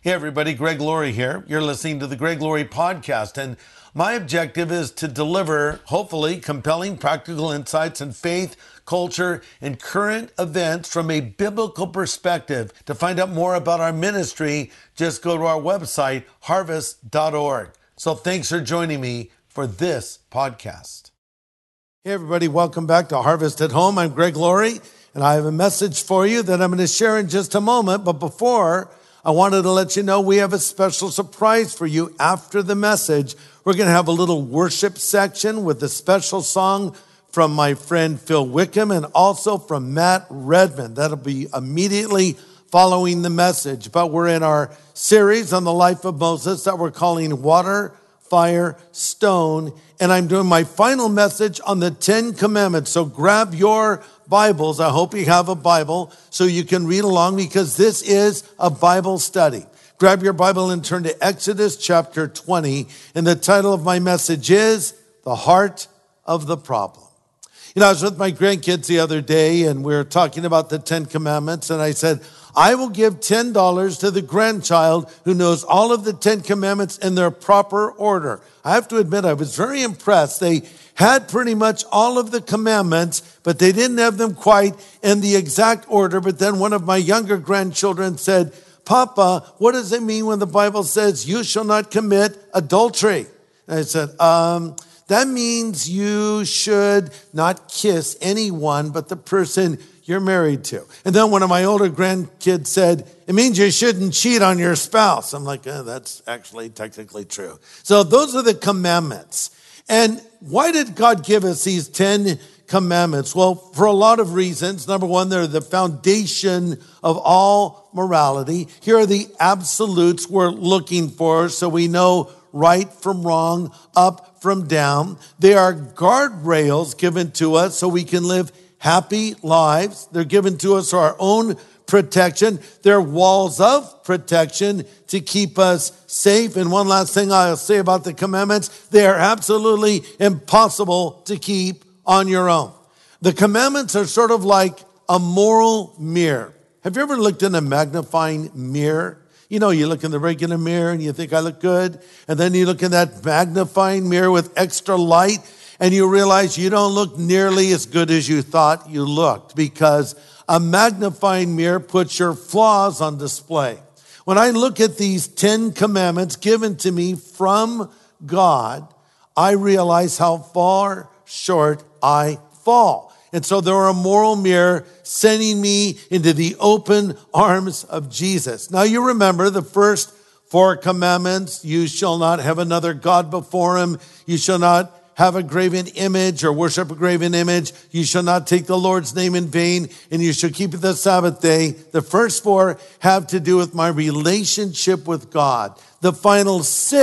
Hey everybody, Greg Laurie here. You're listening to the Greg Laurie Podcast, and my objective is to deliver, hopefully, compelling practical insights in faith, culture, and current events from a biblical perspective. To find out more about our ministry, just go to our website, harvest.org. So thanks for joining me for this podcast. Hey everybody, welcome back to Harvest at Home. I'm Greg Laurie, and I have a message for you that I'm going to share in just a moment. But before, I wanted to let you know we have a special surprise for you after the message. We're going to have a little worship section with a special song from my friend Phil Wickham and also from Matt Redman. That'll be immediately following the message. But we're in our series on the life of Moses that we're calling Water, Fire, Stone. And I'm doing my final message on the 10 Commandments. So grab your Bibles. I hope you have a Bible so you can read along because this is a Bible study. Grab your Bible and turn to Exodus chapter 20. And the title of my message is The Heart of the Problem. You know, I was with my grandkids the other day and we were talking about the 10 Commandments. And I said, I will give $10 to the grandchild who knows all of the 10 Commandments in their proper order. I have to admit, I was very impressed. They had pretty much all of the commandments, but they didn't have them quite in the exact order. But then one of my younger grandchildren said, Papa, what does it mean when the Bible says you shall not commit adultery? And I said, that means you should not kiss anyone but the person you're married to. And then one of my older grandkids said, it means you shouldn't cheat on your spouse. I'm like, that's actually technically true. So those are the commandments. And why did God give us these 10 commandments? Well, for a lot of reasons. Number one, they're the foundation of all morality. Here are the absolutes we're looking for so we know right from wrong, up from down. They are guardrails given to us so we can live happy lives. They're given to us for our own protection. They're walls of protection to keep us safe. And one last thing I'll say about the commandments, they are absolutely impossible to keep on your own. The commandments are sort of like a moral mirror. Have you ever looked in a magnifying mirror? You know, you look in the regular mirror and you think, I look good. And then you look in that magnifying mirror with extra light and you realize you don't look nearly as good as you thought you looked because a magnifying mirror puts your flaws on display. When I look at these 10 commandments given to me from God, I realize how far short I fall. And so they're a moral mirror sending me into the open arms of Jesus. Now you remember the first 4 commandments. You shall not have another God before him. You shall not have a graven image or worship a graven image. You shall not take the Lord's name in vain, and you shall keep the Sabbath day. The first 4 have to do with my relationship with God. The final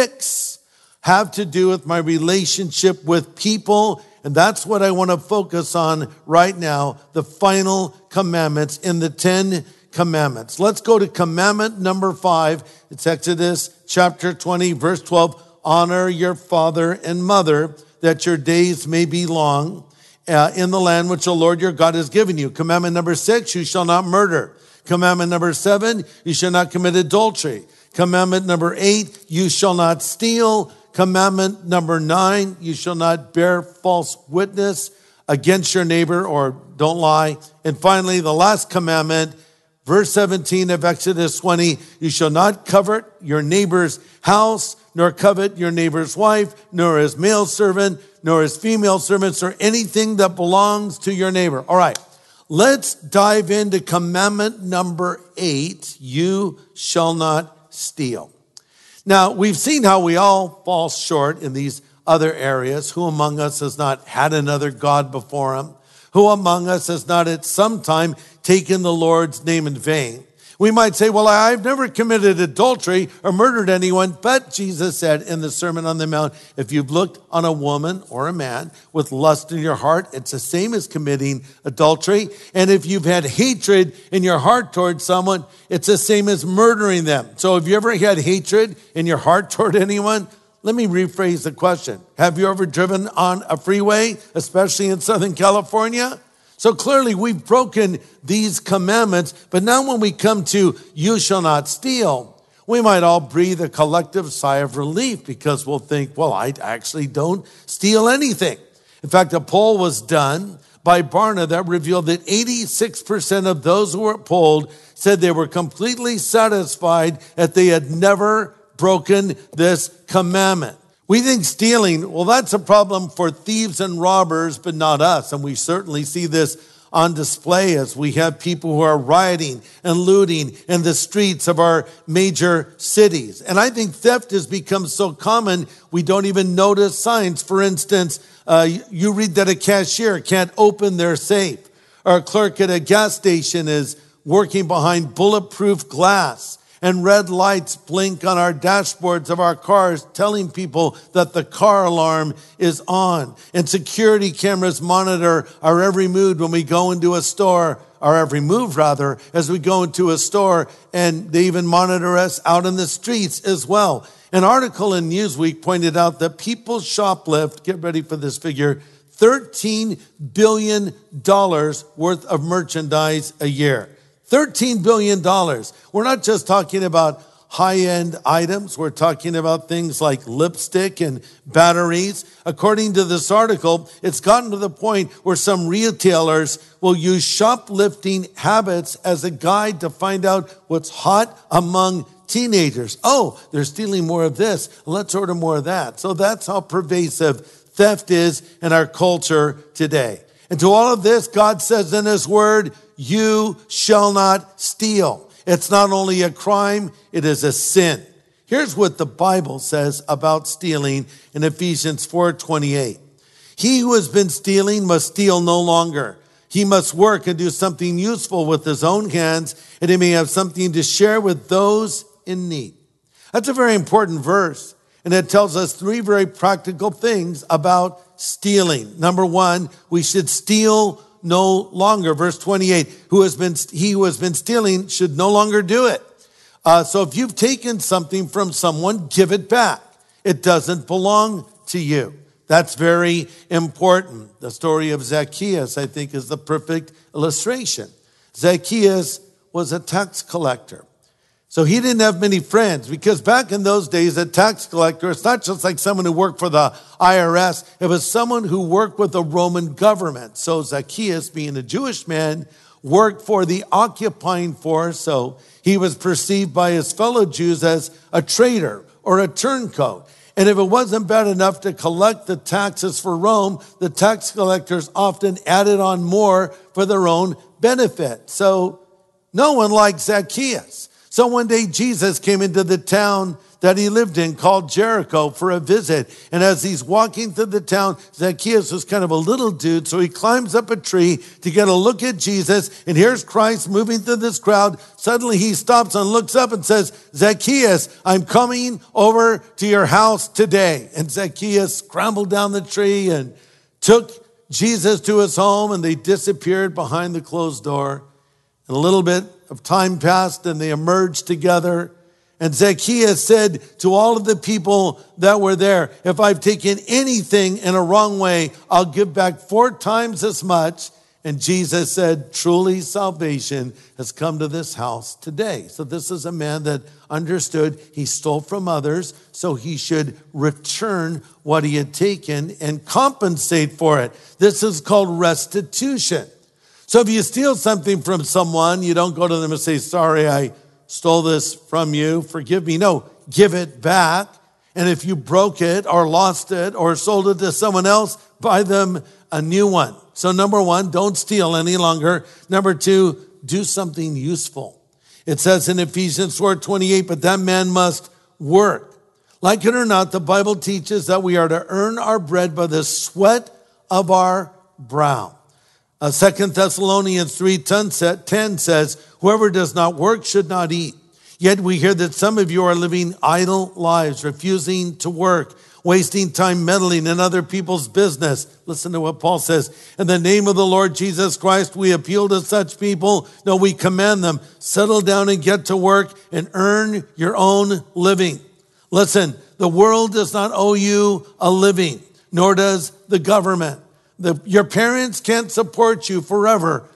6 have to do with my relationship with people, and that's what I want to focus on right now, the final commandments in the 10 commandments. Let's go to commandment number 5. It's Exodus chapter 20, verse 12. Honor your father and mother, that your days may be long in the land which the Lord your God has given you. Commandment number 6, you shall not murder. Commandment number 7, you shall not commit adultery. Commandment number 8, you shall not steal. Commandment number 9, you shall not bear false witness against your neighbor or don't lie. And finally, the last commandment, verse 17 of Exodus 20, you shall not covet your neighbor's house, nor covet your neighbor's wife, nor his male servant, nor his female servants, or anything that belongs to your neighbor. All right, let's dive into commandment number 8, you shall not steal. Now, we've seen how we all fall short in these other areas. Who among us has not had another God before him? Who among us has not at some time taken the Lord's name in vain? We might say, well, I've never committed adultery or murdered anyone, but Jesus said in the Sermon on the Mount, if you've looked on a woman or a man with lust in your heart, it's the same as committing adultery. And if you've had hatred in your heart towards someone, it's the same as murdering them. So have you ever had hatred in your heart toward anyone? Let me rephrase the question. Have you ever driven on a freeway, especially in Southern California? So clearly we've broken these commandments, but now when we come to you shall not steal, we might all breathe a collective sigh of relief because we'll think, well, I actually don't steal anything. In fact, a poll was done by Barna that revealed that 86% of those who were polled said they were completely satisfied that they had never broken this commandment. We think stealing, well, that's a problem for thieves and robbers, but not us. And we certainly see this on display as we have people who are rioting and looting in the streets of our major cities. And I think theft has become so common, we don't even notice signs. For instance, you read that a cashier can't open their safe, or a clerk at a gas station is working behind bulletproof glass, and red lights blink on our dashboards of our cars, telling people that the car alarm is on. And security cameras monitor our every mood when we go into a store, our every move rather, as we go into a store, and they even monitor us out in the streets as well. An article in Newsweek pointed out that people shoplift, get ready for this figure, $13 billion worth of merchandise a year. $13 billion. We're not just talking about high-end items. We're talking about things like lipstick and batteries. According to this article, it's gotten to the point where some retailers will use shoplifting habits as a guide to find out what's hot among teenagers. Oh, they're stealing more of this. Let's order more of that. So that's how pervasive theft is in our culture today. And to all of this, God says in his word, you shall not steal. It's not only a crime, it is a sin. Here's what the Bible says about stealing in Ephesians 4:28. He who has been stealing must steal no longer. He must work and do something useful with his own hands, and he may have something to share with those in need. That's a very important verse, and it tells us three very practical things about stealing. Number one, we should steal no longer. Verse 28, he who has been stealing should no longer do it. So if you've taken something from someone, give it back. It doesn't belong to you. That's very important. The story of Zacchaeus, I think, is the perfect illustration. Zacchaeus was a tax collector. So he didn't have many friends, because back in those days, a tax collector, it's not just like someone who worked for the IRS. It was someone who worked with the Roman government. So Zacchaeus, being a Jewish man, worked for the occupying force. So he was perceived by his fellow Jews as a traitor or a turncoat. And if it wasn't bad enough to collect the taxes for Rome, the tax collectors often added on more for their own benefit. So no one liked Zacchaeus. So one day Jesus came into the town that he lived in called Jericho for a visit. And as he's walking through the town, Zacchaeus was kind of a little dude. So he climbs up a tree to get a look at Jesus. And here's Christ moving through this crowd. Suddenly he stops and looks up and says, Zacchaeus, I'm coming over to your house today. And Zacchaeus scrambled down the tree and took Jesus to his home, and they disappeared behind the closed door. And a little bit of time passed, and they emerged together. And Zacchaeus said to all of the people that were there, if I've taken anything in a wrong way, I'll give back 4 times as much. And Jesus said, truly salvation has come to this house today. So this is a man that understood he stole from others, so he should return what he had taken and compensate for it. This is called restitution. So if you steal something from someone, you don't go to them and say, sorry, I stole this from you, forgive me. No, give it back. And if you broke it or lost it or sold it to someone else, buy them a new one. So number one, don't steal any longer. Number two, do something useful. It says in Ephesians 4:28, but that man must work. Like it or not, the Bible teaches that we are to earn our bread by the sweat of our brow. 2 Thessalonians 3:10 says, whoever does not work should not eat. Yet we hear that some of you are living idle lives, refusing to work, wasting time meddling in other people's business. Listen to what Paul says. In the name of the Lord Jesus Christ, we appeal to such people. No, we command them, settle down and get to work and earn your own living. Listen, the world does not owe you a living, nor does the government. Your parents can't support you forever.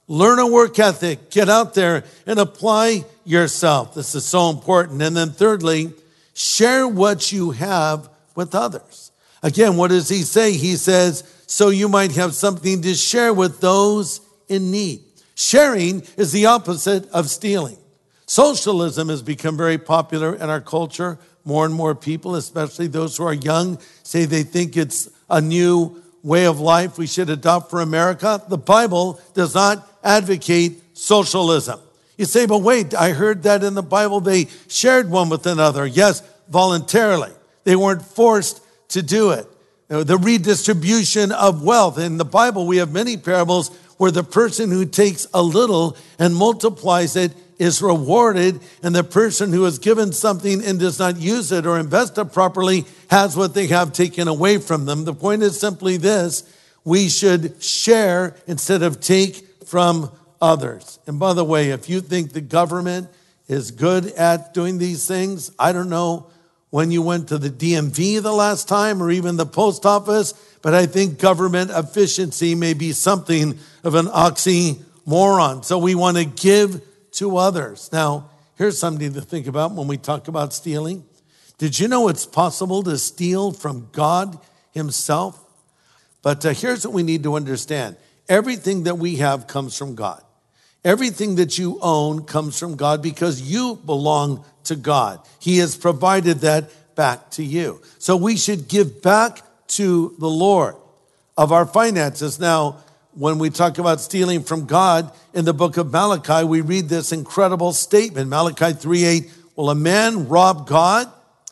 Learn a work ethic. Get out there and apply yourself. This is so important. And then thirdly, share what you have with others. Again, what does he say? He says, so you might have something to share with those in need. Sharing is the opposite of stealing. Socialism has become very popular in our culture. More and more people, especially those who are young, say they think it's a new way of life we should adopt for America. The Bible does not advocate socialism. You say, but wait, I heard that in the Bible they shared one with another. Yes, voluntarily. They weren't forced to do it. The redistribution of wealth. In the Bible, we have many parables where the person who takes a little and multiplies it is rewarded, and the person who is given something and does not use it or invest it properly has what they have taken away from them. The point is simply this: we should share instead of take from others. And by the way, if you think the government is good at doing these things, I don't know when you went to the DMV the last time or even the post office, but I think government efficiency may be something of an oxymoron. So we want to give to others. Now, here's something to think about when we talk about stealing. Did you know it's possible to steal from God himself? But here's what we need to understand. Everything that we have comes from God. Everything that you own comes from God because you belong to God. He has provided that back to you. So we should give back to the Lord of our finances. Now, when we talk about stealing from God, in the book of Malachi, we read this incredible statement. Malachi 3:8, will a man rob God?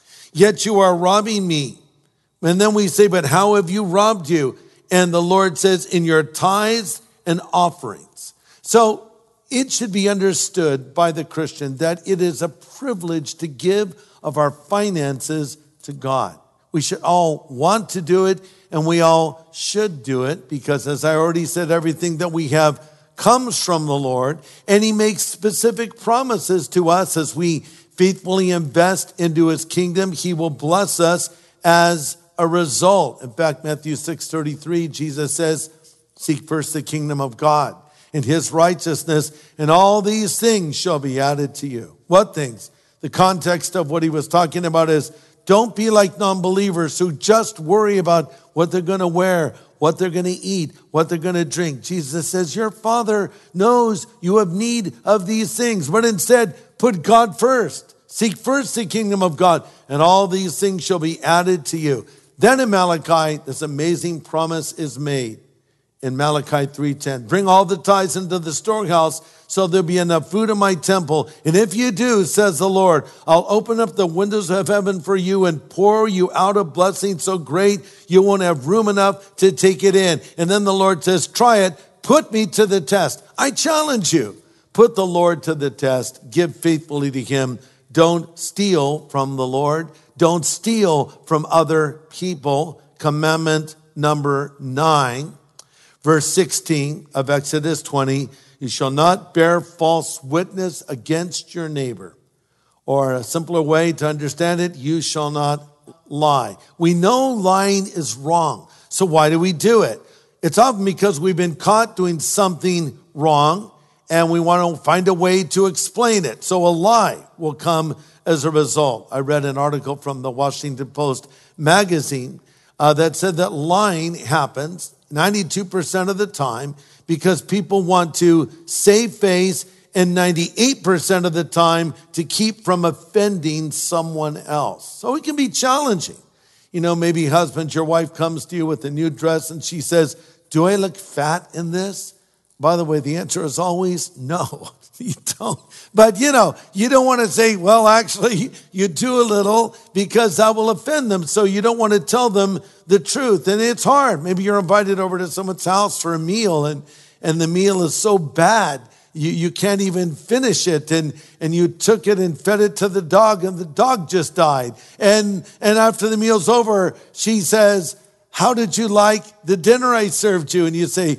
Yet you are robbing me. And then we say, but how have you robbed you? And the Lord says, in your tithes and offerings. So it should be understood by the Christian that it is a privilege to give of our finances to God. We should all want to do it, and we all should do it, because as I already said, everything that we have comes from the Lord, and he makes specific promises to us as we faithfully invest into his kingdom. He will bless us as a result. In fact, Matthew 6:33, Jesus says, seek first the kingdom of God and his righteousness, and all these things shall be added to you. What things? The context of what he was talking about is, don't be like non-believers who just worry about what they're going to wear, what they're going to eat, what they're going to drink. Jesus says, your Father knows you have need of these things, but instead put God first. Seek first the kingdom of God, and all these things shall be added to you. Then in Malachi, this amazing promise is made. In Malachi 3:10, bring all the tithes into the storehouse so there'll be enough food in my temple. And if you do, says the Lord, I'll open up the windows of heaven for you and pour you out a blessing so great you won't have room enough to take it in. And then the Lord says, try it, put me to the test. I challenge you, put the Lord to the test, give faithfully to him. Don't steal from the Lord. Don't steal from other people. Commandment number 9. Verse 16 of Exodus 20, you shall not bear false witness against your neighbor. Or a simpler way to understand it, you shall not lie. We know lying is wrong. So why do we do it? It's often because we've been caught doing something wrong and we want to find a way to explain it. So a lie will come as a result. I read an article from the Washington Post magazine that said that lying happens 92% of the time because people want to save face, and 98% of the time to keep from offending someone else. So it can be challenging. You know, maybe husband, your wife comes to you with a new dress and she says, do I look fat in this? By the way, the answer is always no, you don't. But you don't want to say, well, actually, you do a little, because that will offend them. So you don't want to tell them the truth. And it's hard. Maybe you're invited over to someone's house for a meal and the meal is so bad, you can't even finish it. And you took it and fed it to the dog and the dog just died. And after the meal's over, she says, how did you like the dinner I served you? And you say,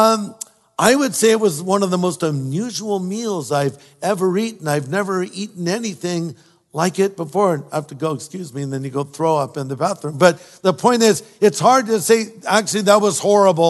I would say it was one of the most unusual meals I've ever eaten. I've never eaten anything like it before. I have to go, excuse me, and then you go throw up in the bathroom. But the point is, it's hard to say, actually, that was horrible.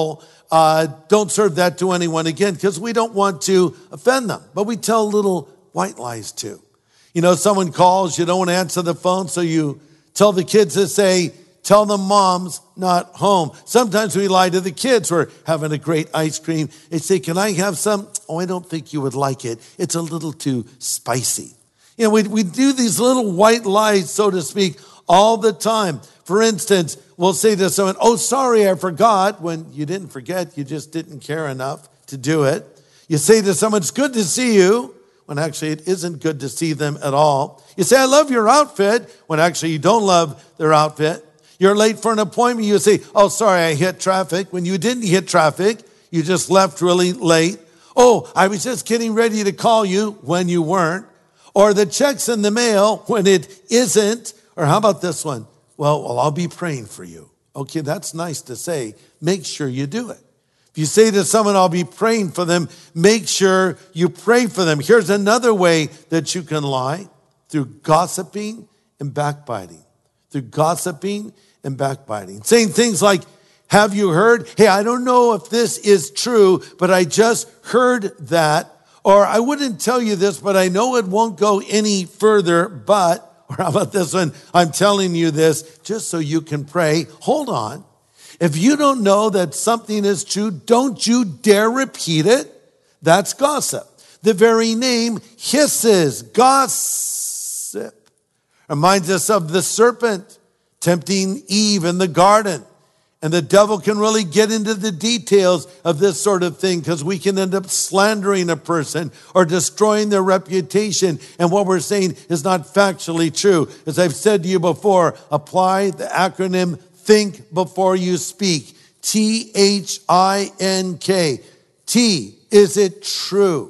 don't serve that to anyone again because we don't want to offend them. But we tell little white lies too. You know, someone calls, you don't want to answer the phone, so you tell the kids to say, tell them mom's not home. Sometimes we lie to the kids. We're having a great ice cream. They say, can I have some? Oh, I don't think you would like it. It's a little too spicy. You know, we do these little white lies, so to speak, all the time. For instance, we'll say to someone, oh, sorry, I forgot. When you didn't forget, you just didn't care enough to do it. You say to someone, it's good to see you, when actually it isn't good to see them at all. You say, I love your outfit, when actually you don't love their outfit. You're late for an appointment. You say, oh, sorry, I hit traffic. When you didn't hit traffic, you just left really late. Oh, I was just getting ready to call you when you weren't. Or the check's in the mail when it isn't. Or how about this one? Well, I'll be praying for you. Okay, that's nice to say. Make sure you do it. If you say to someone, I'll be praying for them, make sure you pray for them. Here's another way that you can lie: through gossiping and backbiting. Through gossiping and backbiting. Saying things like, have you heard? Hey, I don't know if this is true, but I just heard that. Or I wouldn't tell you this, but I know it won't go any further, but... Or how about this one? I'm telling you this just so you can pray. Hold on. If you don't know that something is true, don't you dare repeat it. That's gossip. The very name hisses. Gossip. Reminds us of the serpent tempting Eve in the garden. And the devil can really get into the details of this sort of thing because we can end up slandering a person or destroying their reputation. And what we're saying is not factually true. As I've said to you before, apply the acronym Think Before You Speak. THINK. T, is it true?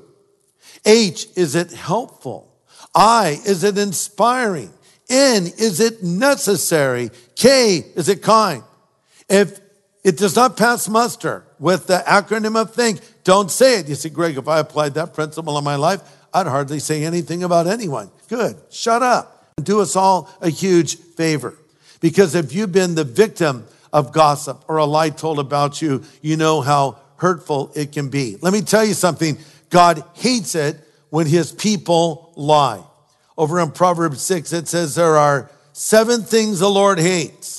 H, is it helpful? I, is it inspiring? N, is it necessary? K, is it kind? If it does not pass muster with the acronym of THINK, don't say it. You say, Greg, if I applied that principle in my life, I'd hardly say anything about anyone. Good. Shut up. Do us all a huge favor. Because if you've been the victim of gossip or a lie told about you, you know how hurtful it can be. Let me tell you something. God hates it when his people lie. Over in Proverbs 6, it says there are 7 things the Lord hates.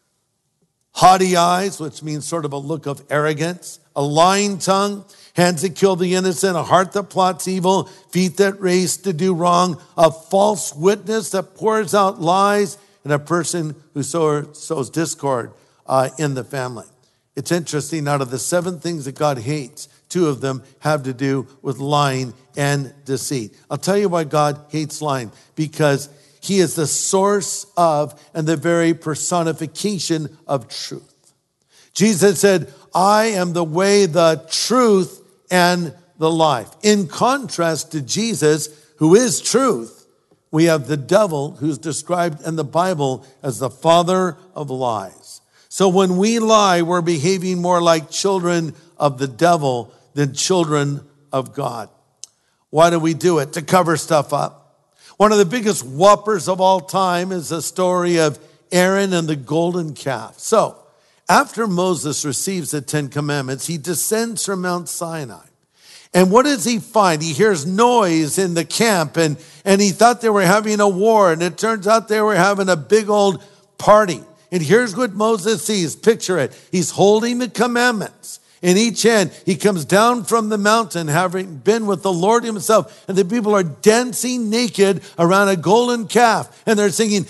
Haughty eyes, which means sort of a look of arrogance, a lying tongue, hands that kill the innocent, a heart that plots evil, feet that race to do wrong, a false witness that pours out lies, and a person who sows discord in the family. It's interesting, out of the 7 things that God hates, 2 of them have to do with lying and deceit. I'll tell you why God hates lying, because he is the source of and the very personification of truth. Jesus said, I am the way, the truth, and the life. In contrast to Jesus, who is truth, we have the devil, who's described in the Bible as the father of lies. So when we lie, we're behaving more like children of the devil than children of God. Why do we do it? To cover stuff up. One of the biggest whoppers of all time is the story of Aaron and the golden calf. So, after Moses receives the 10 Commandments, he descends from Mount Sinai. And what does he find? He hears noise in the camp, and he thought they were having a war, and it turns out they were having a big old party. And here's what Moses sees. Picture it. He's holding the commandments in each hand. He comes down from the mountain, having been with the Lord himself, and the people are dancing naked around a golden calf, and they're singing,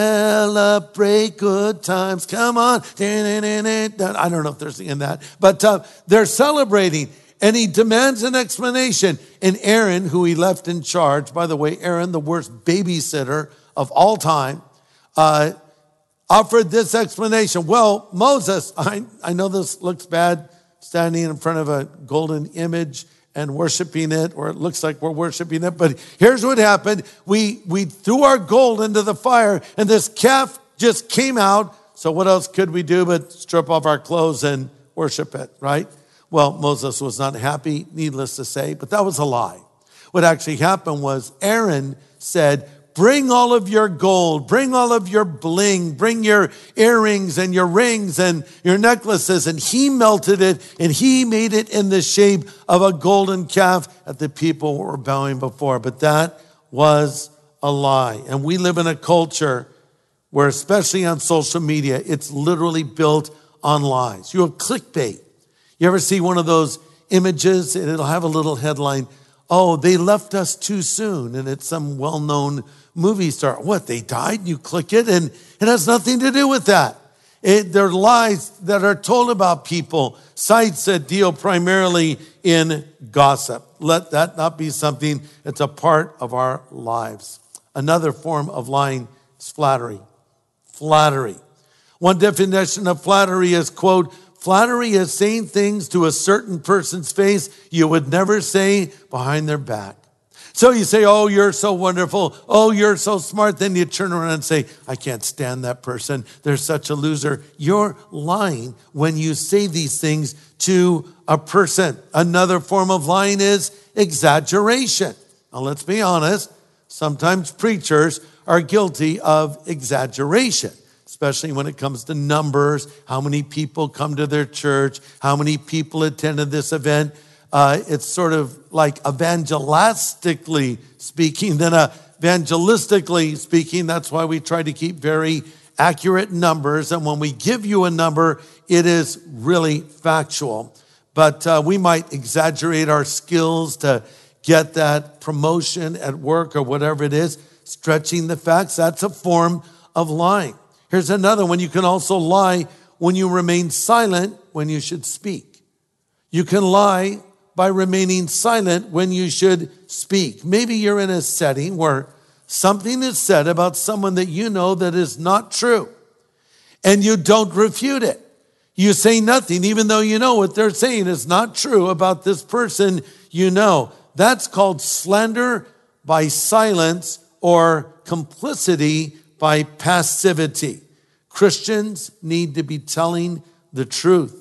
celebrate good times, come on. I don't know if they're singing that, but they're celebrating, and he demands an explanation. And Aaron, who he left in charge, by the way, Aaron, the worst babysitter of all time, offered this explanation. Well, Moses, I know this looks bad, standing in front of a golden image and worshiping it, or it looks like we're worshiping it. But here's what happened. We threw our gold into the fire, and this calf just came out. So what else could we do but strip off our clothes and worship it, right? Well, Moses was not happy, needless to say, but that was a lie. What actually happened was Aaron said, bring all of your gold, bring all of your bling, bring your earrings and your rings and your necklaces. And he melted it and he made it in the shape of a golden calf that the people were bowing before. But that was a lie. And we live in a culture where, especially on social media, it's literally built on lies. You have clickbait. You ever see one of those images and it'll have a little headline, "Oh, they left us too soon," and it's some well-known movie star. What, they died? You click it, and it has nothing to do with that. They're lies that are told about people, sites that deal primarily in gossip. Let that not be something that's a part of our lives. Another form of lying is flattery. Flattery. One definition of flattery is, quote, "Flattery is saying things to a certain person's face you would never say behind their back." So you say, "Oh, you're so wonderful. Oh, you're so smart." Then you turn around and say, "I can't stand that person. They're such a loser." You're lying when you say these things to a person. Another form of lying is exaggeration. Now, let's be honest. Sometimes preachers are guilty of exaggeration, especially when it comes to numbers, how many people come to their church, how many people attended this event. It's sort of like evangelistically speaking than evangelistically speaking. That's why we try to keep very accurate numbers. And when we give you a number, it is really factual. But we might exaggerate our skills to get that promotion at work or whatever it is, stretching the facts. That's a form of lying. Here's another one. You can also lie when you remain silent when you should speak. You can lie by remaining silent when you should speak. Maybe you're in a setting where something is said about someone that you know that is not true, and you don't refute it. You say nothing, even though you know what they're saying is not true about this person you know. That's called slander by silence or complicity by passivity. Christians need to be telling the truth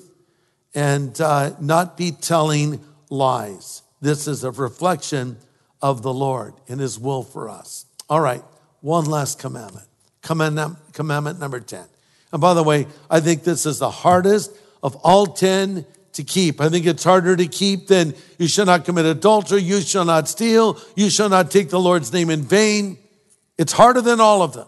and not be telling lies. This is a reflection of the Lord and his will for us. All right, one last commandment. Commandment number 10. And by the way, I think this is the hardest of all 10 to keep. I think it's harder to keep than you shall not commit adultery, you shall not steal, you shall not take the Lord's name in vain. It's harder than all of them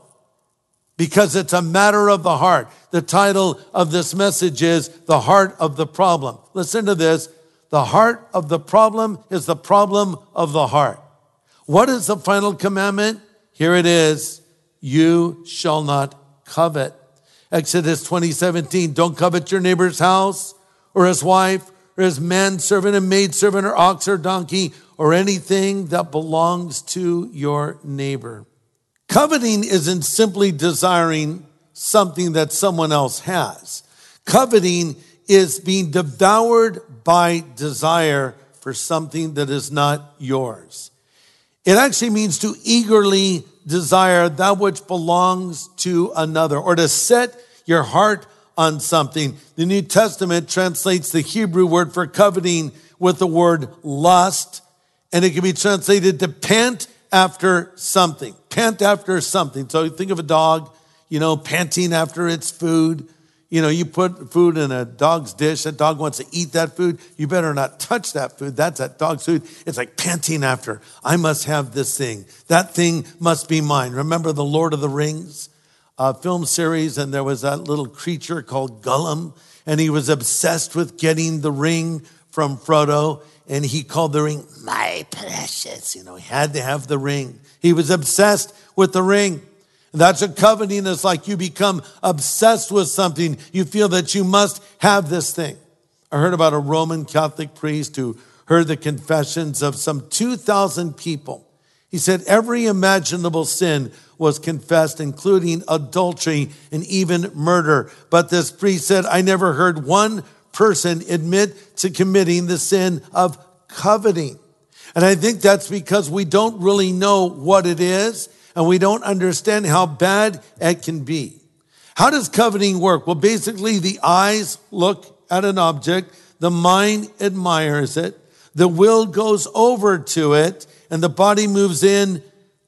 because it's a matter of the heart. The title of this message is The Heart of the Problem. Listen to this. The heart of the problem is the problem of the heart. What is the final commandment? Here it is. You shall not covet. Exodus 20:17. Don't covet your neighbor's house or his wife or his manservant and maidservant or ox or donkey or anything that belongs to your neighbor. Coveting isn't simply desiring something that someone else has. Coveting is being devoured by desire for something that is not yours. It actually means to eagerly desire that which belongs to another, or to set your heart on something. The New Testament translates the Hebrew word for coveting with the word lust, and it can be translated to pant after something. Pant after something. So think of a dog, panting after its food. You put food in a dog's dish. That dog wants to eat that food. You better not touch that food. That's that dog's food. It's like panting after. I must have this thing. That thing must be mine. Remember the Lord of the Rings film series? And there was that little creature called Gollum. And he was obsessed with getting the ring from Frodo. And he called the ring, my precious. He had to have the ring. He was obsessed with the ring. That's what coveting is like. You become obsessed with something. You feel that you must have this thing. I heard about a Roman Catholic priest who heard the confessions of some 2,000 people. He said every imaginable sin was confessed, including adultery and even murder. But this priest said, I never heard one person admit to committing the sin of coveting. And I think that's because we don't really know what it is, and we don't understand how bad it can be. How does coveting work? Well, basically, the eyes look at an object, the mind admires it, the will goes over to it, and the body moves in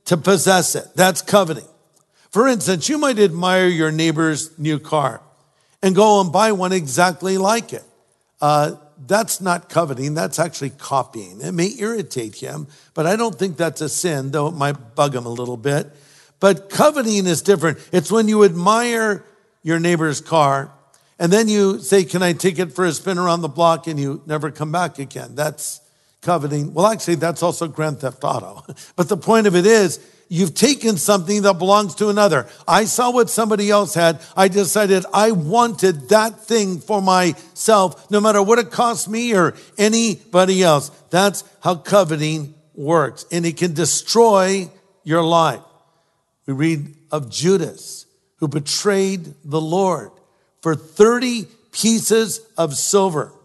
to possess it. That's coveting. For instance, you might admire your neighbor's new car and go and buy one exactly like it. That's not coveting. That's actually copying. It may irritate him, but I don't think that's a sin, though it might bug him a little bit. But coveting is different. It's when you admire your neighbor's car and then you say, can I take it for a spin around the block, and you never come back again. That's coveting. Well, actually, that's also Grand Theft Auto. But the point of it is, you've taken something that belongs to another. I saw what somebody else had. I decided I wanted that thing for myself, no matter what it cost me or anybody else. That's how coveting works. And it can destroy your life. We read of Judas, who betrayed the Lord for 30 pieces of silver.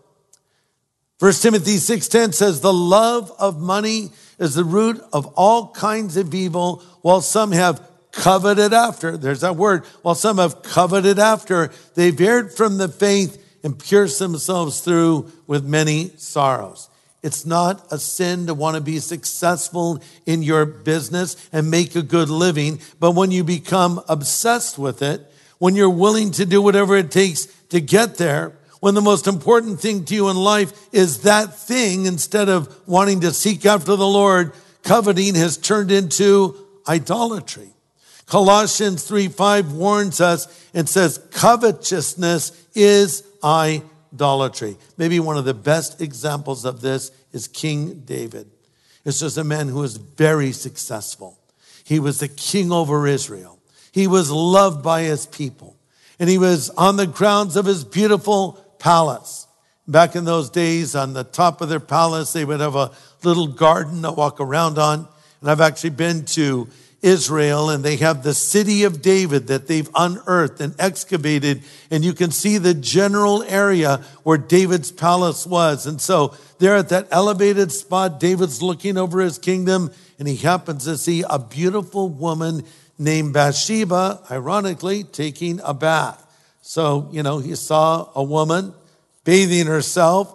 1 Timothy 6:10 says, the love of money is the root of all kinds of evil, while some have coveted after. There's that word. While some have coveted after, they veered from the faith and pierced themselves through with many sorrows. It's not a sin to want to be successful in your business and make a good living, but when you become obsessed with it, when you're willing to do whatever it takes to get there, when the most important thing to you in life is that thing, instead of wanting to seek after the Lord, coveting has turned into idolatry. Colossians 3:5 warns us and says, covetousness is idolatry. Maybe one of the best examples of this is King David. It's just a man who was very successful. He was the king over Israel. He was loved by his people. And he was on the grounds of his beautiful palace. Back in those days, on the top of their palace, they would have a little garden to walk around on. And I've actually been to Israel, and they have the city of David that they've unearthed and excavated. And you can see the general area where David's palace was. And so there at that elevated spot, David's looking over his kingdom, and he happens to see a beautiful woman named Bathsheba, ironically, taking a bath. So, he saw a woman bathing herself,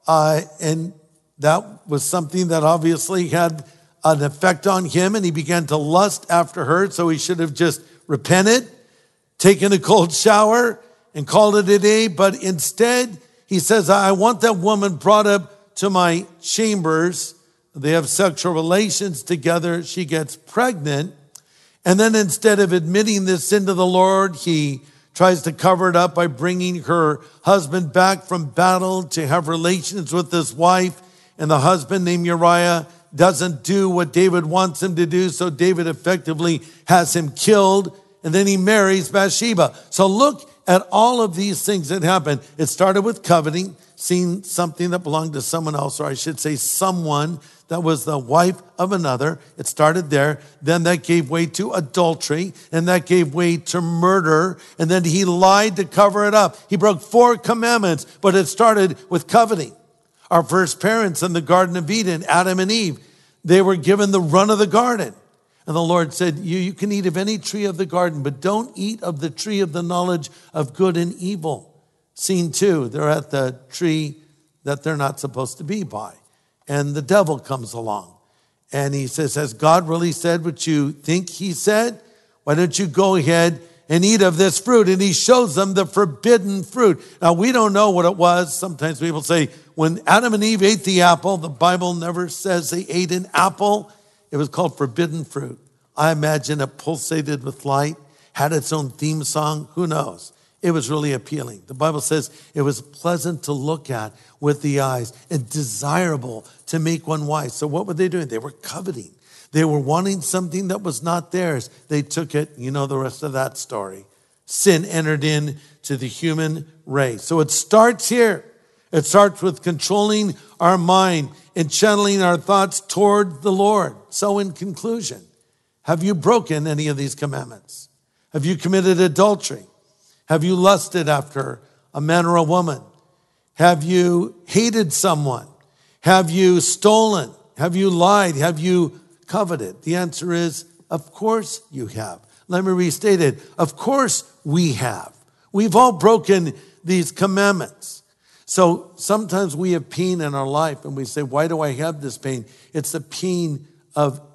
and that was something that obviously had an effect on him, and he began to lust after her, so he should have just repented, taken a cold shower, and called it a day. But instead, he says, I want that woman brought up to my chambers. They have sexual relations together. She gets pregnant. And then instead of admitting this sin to the Lord, he tries to cover it up by bringing her husband back from battle to have relations with his wife. And the husband, named Uriah, doesn't do what David wants him to do. So David effectively has him killed. And then he marries Bathsheba. So look at all of these things that happened. It started with coveting, seeing something that belonged to someone else, or I should say someone that was the wife of another. It started there. Then that gave way to adultery, and that gave way to murder. And then he lied to cover it up. He broke 4 commandments, but it started with coveting. Our first parents in the Garden of Eden, Adam and Eve, they were given the run of the garden. And the Lord said, you can eat of any tree of the garden, but don't eat of the tree of the knowledge of good and evil. Scene 2, they're at the tree that they're not supposed to be by. And the devil comes along. And he says, has God really said what you think he said? Why don't you go ahead and eat of this fruit? And he shows them the forbidden fruit. Now, we don't know what it was. Sometimes people say, when Adam and Eve ate the apple, the Bible never says they ate an apple. It was called forbidden fruit. I imagine it pulsated with light, had its own theme song. Who knows? It was really appealing. The Bible says it was pleasant to look at with the eyes and desirable to make one wise. So what were they doing? They were coveting. They were wanting something that was not theirs. They took it. You know the rest of that story. Sin entered into the human race. So it starts here. It starts with controlling our mind and channeling our thoughts toward the Lord. So in conclusion, have you broken any of these commandments? Have you committed adultery? Have you lusted after a man or a woman? Have you hated someone? Have you stolen? Have you lied? Have you coveted? The answer is, of course you have. Let me restate it. Of course we have. We've all broken these commandments. So sometimes we have pain in our life and we say, why do I have this pain? It's the pain of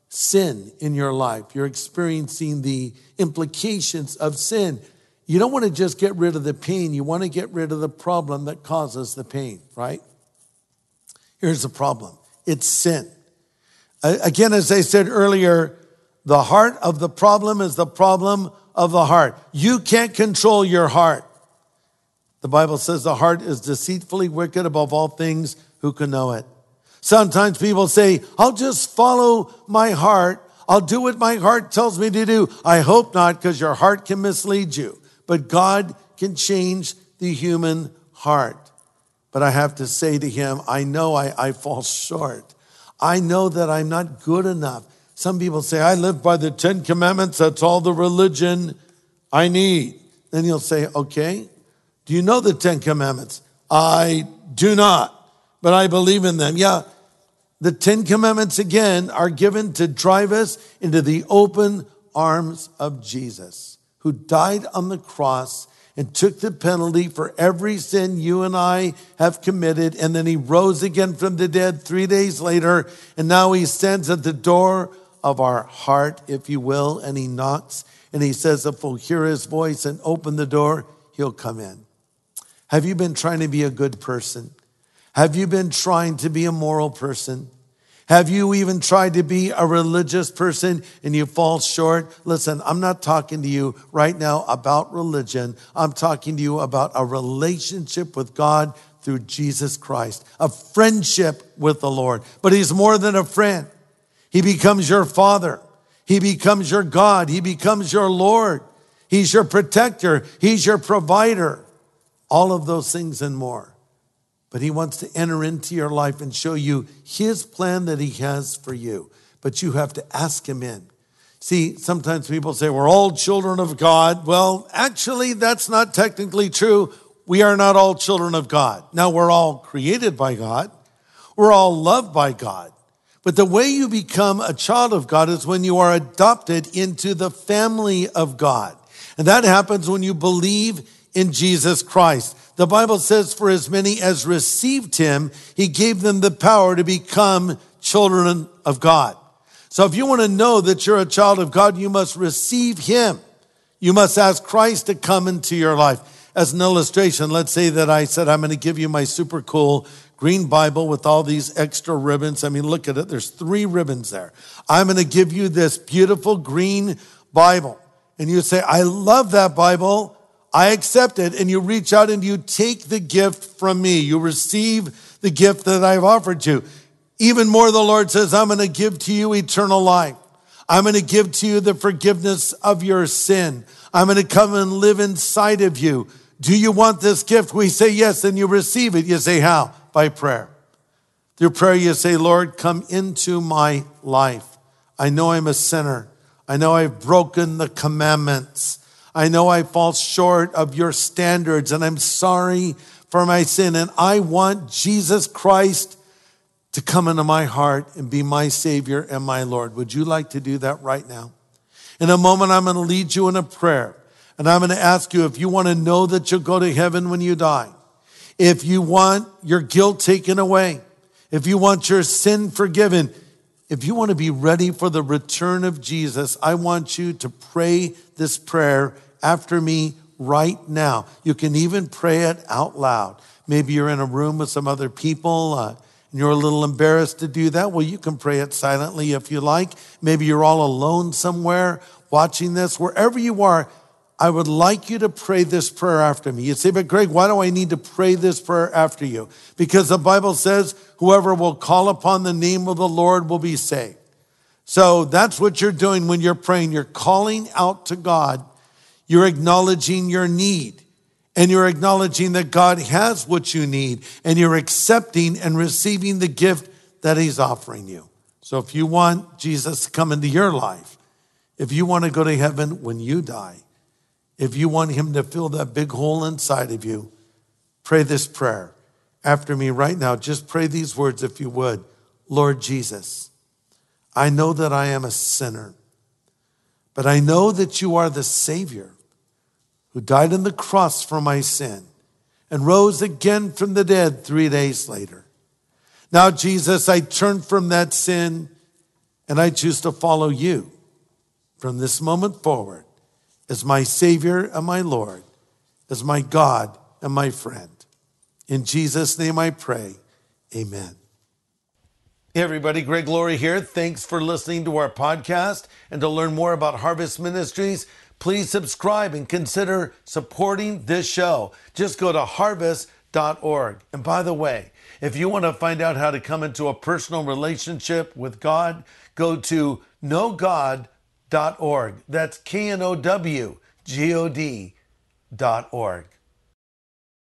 sin in your life. You're experiencing the implications of sin. You don't want to just get rid of the pain. You want to get rid of the problem that causes the pain, right? Here's the problem. It's sin. Again, as I said earlier, the heart of the problem is the problem of the heart. You can't control your heart. The Bible says the heart is deceitfully wicked above all things. Who can know it? Sometimes people say, I'll just follow my heart. I'll do what my heart tells me to do. I hope not, because your heart can mislead you. But God can change the human heart. But I have to say to him, I know I fall short. I know that I'm not good enough. Some people say, I live by the 10 Commandments. That's all the religion I need. Then you'll say, okay, do you know the 10 Commandments? I do not, but I believe in them. Yeah, the 10 Commandments, again, are given to drive us into the open arms of Jesus, who died on the cross and took the penalty for every sin you and I have committed. And then he rose again from the dead 3 days later. And now he stands at the door of our heart, if you will, and he knocks. And he says, if we'll hear his voice and open the door, he'll come in. Have you been trying to be a good person? Have you been trying to be a moral person? Have you even tried to be a religious person and you fall short? Listen, I'm not talking to you right now about religion. I'm talking to you about a relationship with God through Jesus Christ, a friendship with the Lord. But he's more than a friend. He becomes your Father. He becomes your God. He becomes your Lord. He's your protector. He's your provider. All of those things and more. But he wants to enter into your life and show you his plan that he has for you. But you have to ask him in. See, sometimes people say, we're all children of God. Well, actually, that's not technically true. We are not all children of God. Now, we're all created by God. We're all loved by God. But the way you become a child of God is when you are adopted into the family of God. And that happens when you believe in Jesus Christ. The Bible says, for as many as received him, he gave them the power to become children of God. So if you want to know that you're a child of God, you must receive him. You must ask Christ to come into your life. As an illustration, let's say that I said, I'm going to give you my super cool green Bible with all these extra ribbons. I mean, look at it. There's 3 ribbons there. I'm going to give you this beautiful green Bible. And you say, I love that Bible. I accept it. And you reach out and you take the gift from me. You receive the gift that I've offered you. Even more, the Lord says, I'm going to give to you eternal life. I'm going to give to you the forgiveness of your sin. I'm going to come and live inside of you. Do you want this gift? We say yes, and you receive it. You say, how? By prayer. Through prayer, you say, Lord, come into my life. I know I'm a sinner. I know I've broken the commandments. I know I fall short of your standards, and I'm sorry for my sin. And I want Jesus Christ to come into my heart and be my Savior and my Lord. Would you like to do that right now? In a moment, I'm going to lead you in a prayer. And I'm going to ask you if you want to know that you'll go to heaven when you die. If you want your guilt taken away. If you want your sin forgiven. If you want to be ready for the return of Jesus, I want you to pray this prayer after me right now. You can even pray it out loud. Maybe you're in a room with some other people and you're a little embarrassed to do that. Well, you can pray it silently if you like. Maybe you're all alone somewhere watching this. Wherever you are, I would like you to pray this prayer after me. You say, but Greg, why do I need to pray this prayer after you? Because the Bible says, whoever will call upon the name of the Lord will be saved. So that's what you're doing when you're praying. You're calling out to God. You're acknowledging your need. And you're acknowledging that God has what you need. And you're accepting and receiving the gift that he's offering you. So if you want Jesus to come into your life, if you want to go to heaven when you die, if you want him to fill that big hole inside of you, pray this prayer after me right now. Just pray these words if you would. Lord Jesus, I know that I am a sinner, but I know that you are the Savior who died on the cross for my sin and rose again from the dead 3 days later. Now, Jesus, I turn from that sin And I choose to follow you from this moment forward as my Savior and my Lord, as my God and my friend. In Jesus' name I pray, amen. Hey everybody, Greg Laurie here. Thanks for listening to our podcast. And to learn more about Harvest Ministries, please subscribe and consider supporting this show. Just go to harvest.org. And by the way, if you want to find out how to come into a personal relationship with God, go to knowgod.org. That's KNOWGOD.org.